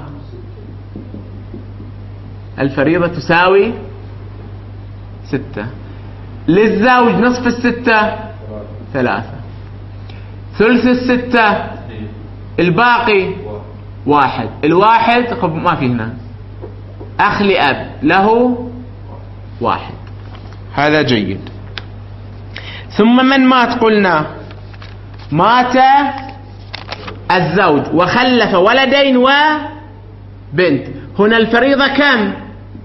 الفريضة تساوي ستة. للزوج نصف الستة ثلاثة. ثلث الستة الباقي واحد. الواحد ما في هنا. أخ لأب له واحد. هذا جيد. ثم من مات؟ قلنا مات الزوج وخلف ولدين وبنت. هنا الفريضة كم؟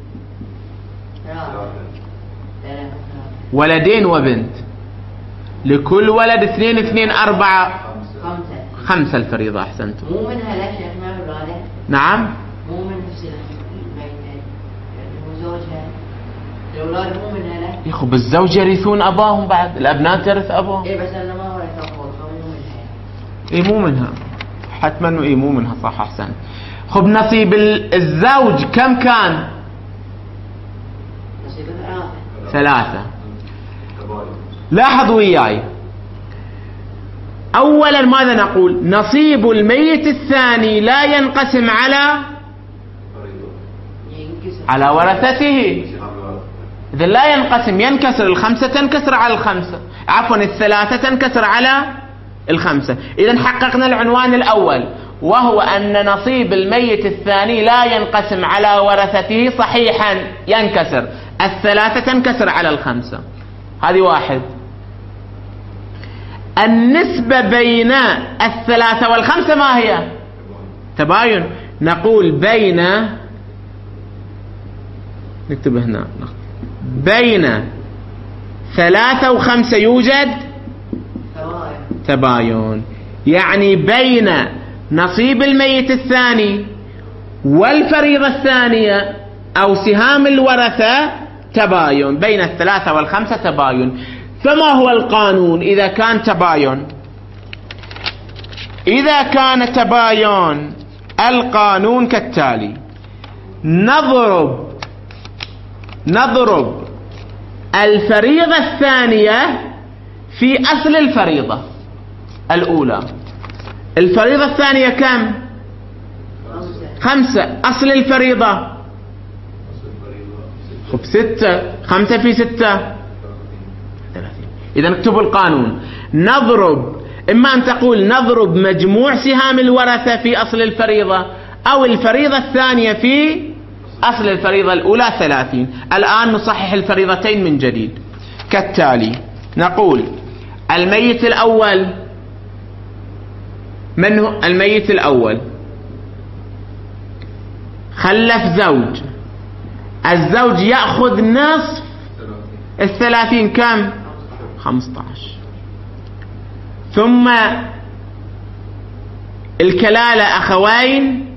ولدين وبنت. لكل ولد اثنين اثنين أربعة خمسة. خمسة الفريضة. أحسنتم. مو منها لا شيخ ما الولادة. نعم. مو من نفس الميتين، يعني زوجها الأولاد مو منها لا. يا أخو بالزوج يرثون أباهم بعد، الأبناء ترث أباهم. إيه بس أنا ما ورث أخوه فمو منها. إيه مو منها حتما إنه إيه مو منها. صح أحسن. خب نصيب الزوج كم كان؟ نصيب ثلاثة. ثلاثة. لاحظوا وياي. أولا ماذا نقول؟ نصيب الميت الثاني لا ينقسم على على ورثته. إذا لا ينقسم، ينكسر. الخمسة تنكسر على الخمسة، عفوا الثلاثة تنكسر على الخمسة. إذا حققنا العنوان الأول، وهو أن نصيب الميت الثاني لا ينقسم على ورثته صحيحا، ينكسر. الثلاثة تنكسر على الخمسة. هذه واحد. النسبة بين الثلاثة والخمسة ما هي؟ تباين. نقول بين، نكتب هنا، بين ثلاثة وخمسة يوجد تباين. يعني بين نصيب الميت الثاني والفريضة الثانية أو سهام الورثة تباين. بين الثلاثة والخمسة تباين. فما هو القانون إذا كان تباين؟ إذا كان تباين القانون كالتالي: نضرب نضرب الفريضة الثانية في أصل الفريضة الأولى. الفريضة الثانية كم؟ خمسة. أصل الفريضة خب ستة. خمسة في ستة ثلاثين. إذا اكتبوا القانون. نضرب، إما أن تقول نضرب مجموع سهام الورثة في أصل الفريضة، أو الفريضة الثانية في أصل الفريضة الأولى ثلاثين. الآن نصحح الفريضتين من جديد كالتالي. نقول الميت الأول، من هو الميت الأول؟ خلف زوج. الزوج يأخذ نصف الثلاثين. كم؟ خمسة عشر. ثم الكلالة أخوين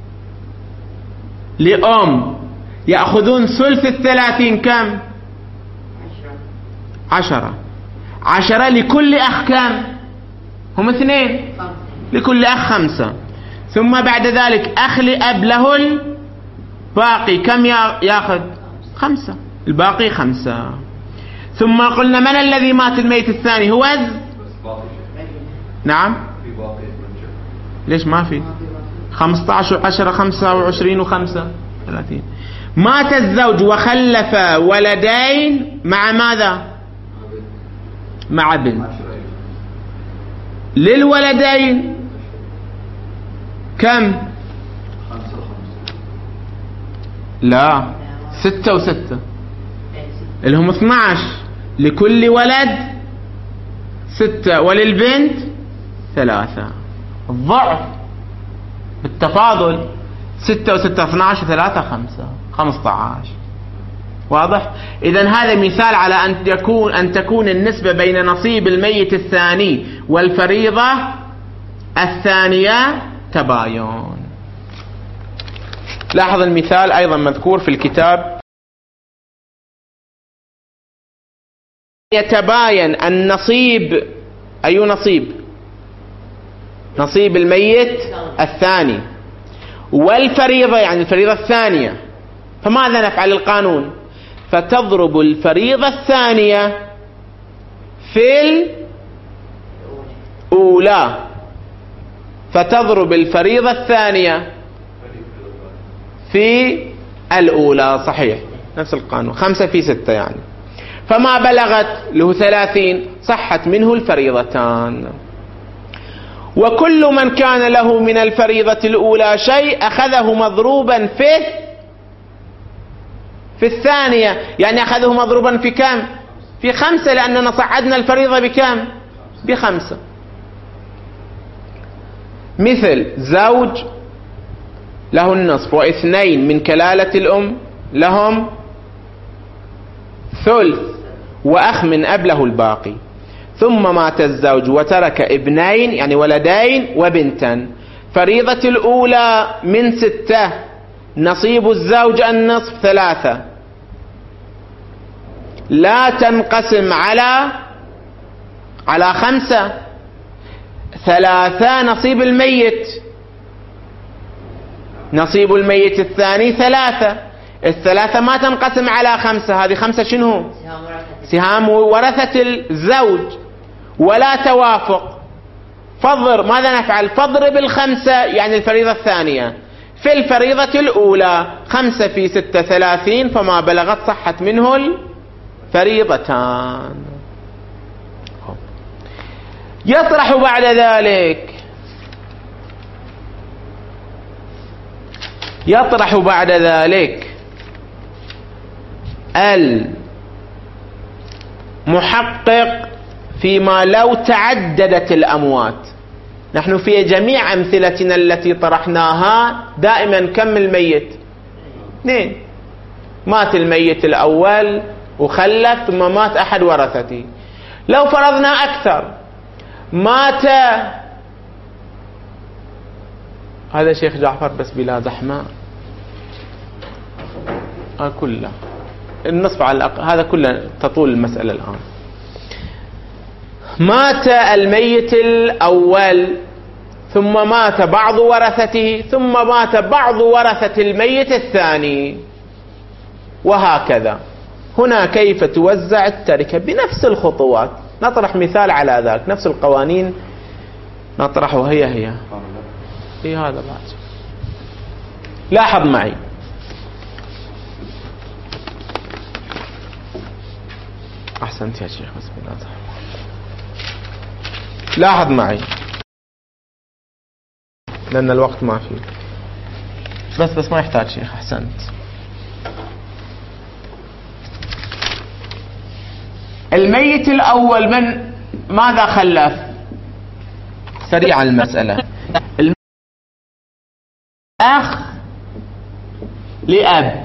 لأم يأخذون ثلث الثلاثين. كم؟ عشرة. عشرة لكل أخ. كم؟ هم اثنين. لكل أخ خمسة. ثم بعد ذلك أخ لأب له الباقي. كم يأخذ؟ خمسة. الباقي خمسة. ثم قلنا من الذي مات الميت الثاني؟ هو الز... نعم. ليش ما في؟ خمسة عشر عشرة خمسة وعشرين وخمسة ثلاثين. مات الزوج وخلف ولدين مع ماذا؟ مع بنت. للولدين كم؟ لا، ستة وستة اللي هم اثنى عشر. لكل ولد ستة وللبنت ثلاثة. الضعف بالتفاضل. ستة وستة اثنى عشر ثلاثة خمسة خمسة عشر. واضح؟ إذن هذا مثال على أن يكون أن تكون النسبة بين نصيب الميت الثاني والفريضة الثانية تباين. لاحظ المثال أيضا مذكور في الكتاب. يتباين النصيب. أي نصيب؟ نصيب الميت الثاني والفريضة، يعني الفريضة الثانية. فماذا نفعل؟ القانون فتضرب الفريضة الثانية في الأولى. فتضرب الفريضة الثانية في الأولى. صحيح، نفس القانون. خمسة في ستة يعني. فما بلغت له ثلاثين صحت منه الفريضتان. وكل من كان له من الفريضة الأولى شيء أخذه مضروبا في في الثانية. يعني أخذه مضروبا في كم؟ في خمسة، لأننا صعدنا الفريضة بكم؟ بخمسة. مثل زوج له النصف واثنين من كلالة الأم لهم ثلث، وأخ من أب له الباقي. ثم مات الزوج وترك ابنين يعني ولدين وبنتا. فريضة الأولى من ستة. نصيب الزوج النصف ثلاثة، لا تنقسم على على خمسة. ثلاثة نصيب الميت. نصيب الميت الثاني ثلاثة. الثلاثة ما تنقسم على خمسة. هذه خمسة شنو؟ سهام ورثة الزوج. ولا توافق. فضر. ماذا نفعل؟ فضرب الخمسة يعني الفريضة الثانية في الفريضة الأولى. خمسة في ستة ثلاثين، فما بلغت صحت منه الفريضتان. يطرح بعد ذلك يطرح بعد ذلك المحقق فيما لو تعددت الأموات. نحن في جميع أمثلتنا التي طرحناها دائما كم الميت؟ اثنين. مات الميت الأول وخلف، ثم مات أحد ورثته. لو فرضنا أكثر، مات هذا شيخ جعفر بس بلا زحمة. آه كله النصف على الأقل. هذا كله تطول المسألة الآن. مات الميت الأول، ثم مات بعض ورثته، ثم مات بعض ورثة الميت الثاني، وهكذا. هنا كيف توزع التركة بنفس الخطوات. نطرح مثال على ذلك، نفس القوانين نطرحها هي هي. في هذا بعد لاحظ معي، أحسنت يا شيخ، بسم الله. لاحظ معي لأن الوقت ما فيه، بس بس ما يحتاج شيخ. أحسنت. الميت الأول من ماذا خلف؟ سريع المسألة. أخ لأب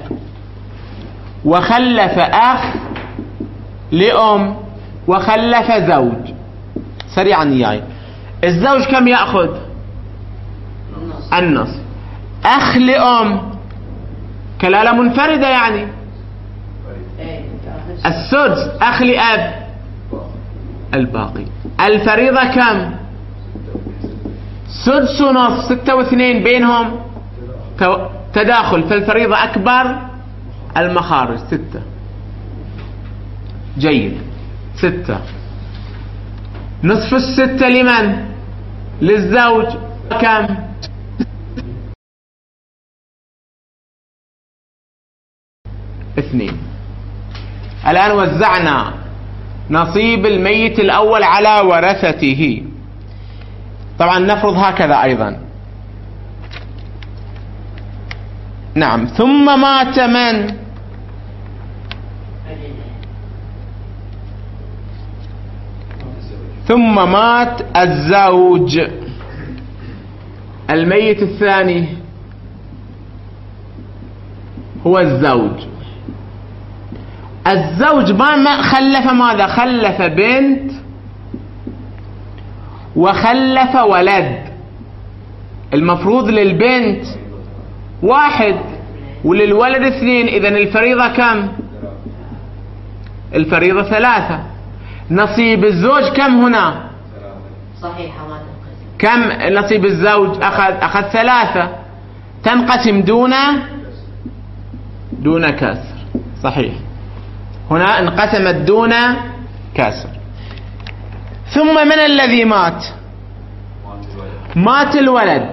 وخلف أخ لأم وخلف زوج. سريعا ياي. الزوج كم يأخذ؟ النصف. أخ لأم كلالة منفردة يعني السدس. أخ لأب الباقي. الفريضة كم؟ سدس ونصف. ستة واثنين بينهم تداخل، فالفريضة أكبر المخارج. ستة. جيد. ستة. نصف الستة لمن؟ للزوج. كم؟ اثنين. الآن وزعنا نصيب الميت الأول على ورثته. طبعا نفرض هكذا أيضا. نعم. ثم مات من؟ ثم مات الزوج. الميت الثاني هو الزوج. الزوج ما خلف ماذا؟ خلف بنت وخلف ولد. المفروض للبنت واحد وللولد اثنين، إذن الفريضة كم؟ الفريضة ثلاثة. نصيب الزوج كم هنا؟ صحيح. ما كم نصيب الزوج؟ أخذ أخذ ثلاثة، تنقسم دون دون كسر. صحيح، هنا انقسمت دون كسر. ثم من الذي مات؟ مات الولد.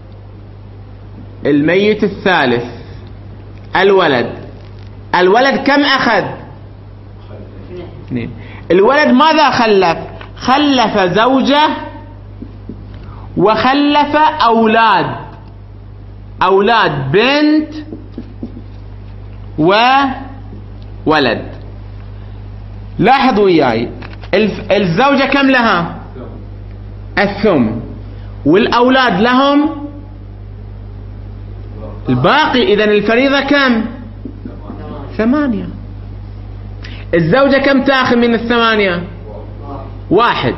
الميت الثالث الولد. الولد كم أخذ؟ اثنين. الولد ماذا خلف؟ خلف زوجة وخلف أولاد. أولاد بنت وولد. لاحظوا وياي، الزوجة كم لها؟ الثم. والأولاد لهم الباقي. إذن الفريضة كم؟ ثمانية. الزوجة كم تأخذ من الثمانية؟ واحد.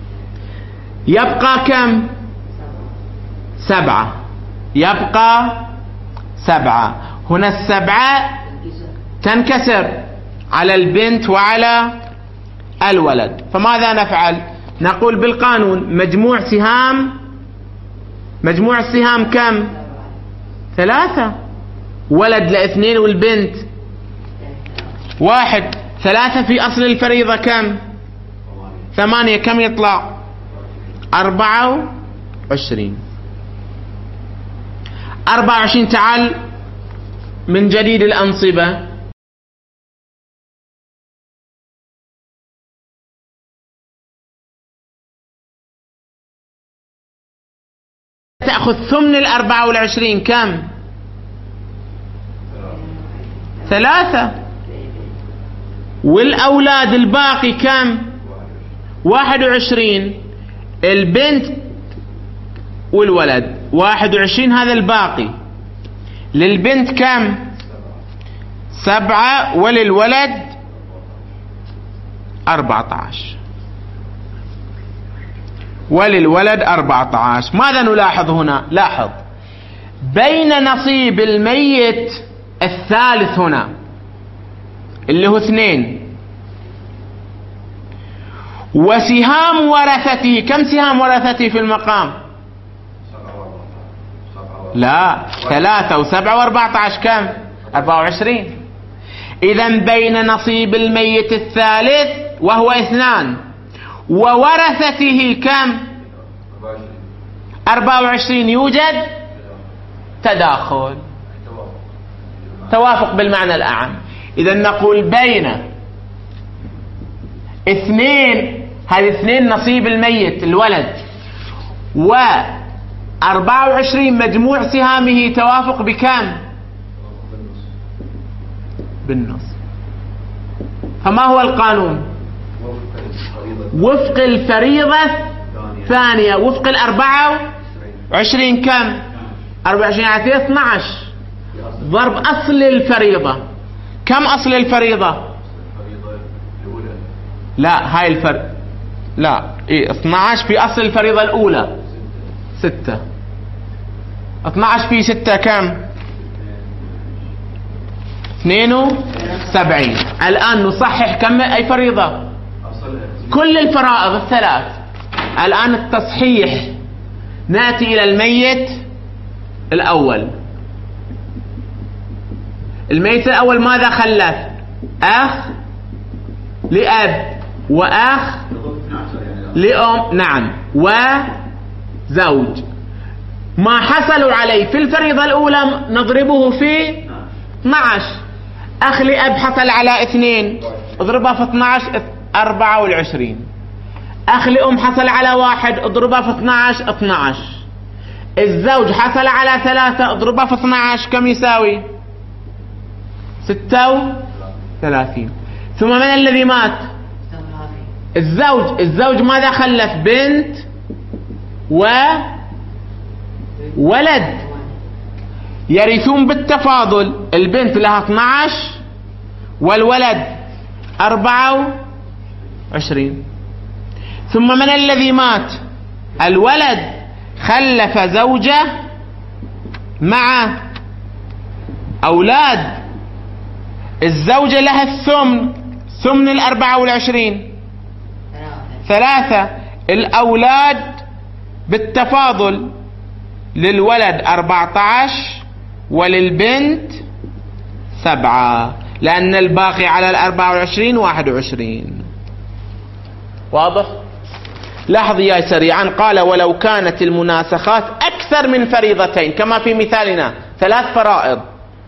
يبقى كم؟ سبعة. يبقى سبعة. هنا السبعة تنكسر على البنت وعلى الولد. فماذا نفعل؟ نقول بالقانون مجموع سهام مجموع السهام كم؟ ثلاثة. ولد لاثنين والبنت واحد. ثلاثة في أصل الفريضة كم؟ ثمانية. كم يطلع؟ أربعة وعشرين. أربعة وعشرين. تعال من جديد الأنصبة. تأخذ ثمن الأربعة والعشرين كم؟ ثلاثة. والأولاد الباقي كم؟ واحد وعشرين. البنت والولد واحد وعشرين، هذا الباقي. للبنت كم؟ سبعة. وللولد أربعة عشر. وللولد أربعة عشر. ماذا نلاحظ هنا؟ لاحظ بين نصيب الميت الثالث هنا اللي هو اثنين وسهام ورثته. كم سهام ورثته في المقام؟ لا، ثلاثة وسبعة واربعة عشر. كم؟ أربعة وعشرين. إذن بين نصيب الميت الثالث وهو اثنان وورثته كم؟ أربعة وعشرين. يوجد تداخل، توافق بالمعنى الأعم. إذا نقول بين اثنين، هذه اثنين نصيب الميت الولد، وأربعة وعشرين مجموع سهامه توافق بكم؟ بالنص. فما هو القانون؟ وفق الفريضة الثانية، وفق الأربعة وعشرين كم؟ أربعة وعشرين على اثنى عشر ضرب أصل الفريضة. كم أصل الفريضة؟ لا، هاي الفرق لا إيه اثنى عشر في أصل الفريضة الأولى ستة. اثنى عشر في ستة كم؟ اثنين وسبعين. الآن نصحح كم أي فريضة؟ كل الفرائض الثلاث. الآن التصحيح، نأتي إلى الميت الأول. الميت الأول ماذا خلف؟ أخ لأب وأخ لأم، نعم، وزوج. ما حصلوا عليه في الفريضة الأولى نضربه في اثنى عشر. أخ لأب حصل على اثنين، اضربها في اثنى عشر أربعة وعشرين. أخ لأم حصل على واحد، اضربها في اثنى عشر اثنى عشر. الزوج حصل على ثلاثة، اضربها في اثنى عشر كم يساوي؟ ستة وثلاثين. ثم من الذي مات؟ الزوج. الزوج ماذا خلف؟ بنت وولد يرثون بالتفاضل. البنت لها اثنى عشر والولد أربعة وعشرين. ثم من الذي مات؟ الولد خلف زوجة مع أولاد. الزوجة لها الثمن، ثمن الأربعة والعشرين ثلاثة. الأولاد بالتفاضل، للولد أربعة عشر وللبنت سبعة، لأن الباقي على الأربعة والعشرين واحد وعشرين. واضح؟ لاحظ يا سريعا، قال ولو كانت المناسخات أكثر من فريضتين كما في مثالنا ثلاث فرائض،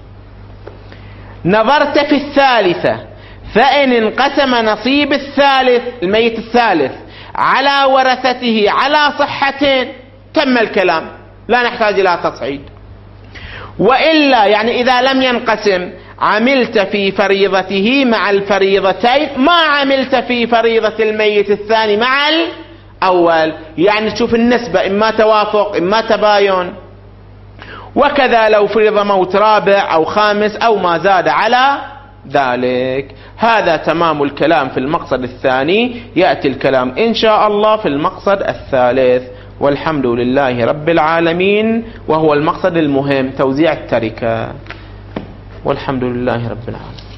نظرت في الثالثة فإن انقسم نصيب الثالث الميت الثالث على ورثته على صحتين تم الكلام، لا نحتاج إلى تصعيد. وإلا يعني إذا لم ينقسم عملت في فريضته مع الفريضتين ما عملت في فريضة الميت الثاني مع الأول، يعني تشوف النسبة إما توافق إما تباين. وكذا لو فرض موت رابع أو خامس أو ما زاد على ذلك. هذا تمام الكلام في المقصد الثاني. يأتي الكلام إن شاء الله في المقصد الثالث، والحمد لله رب العالمين، وهو المقصد المهم توزيع التركة، والحمد لله رب العالمين.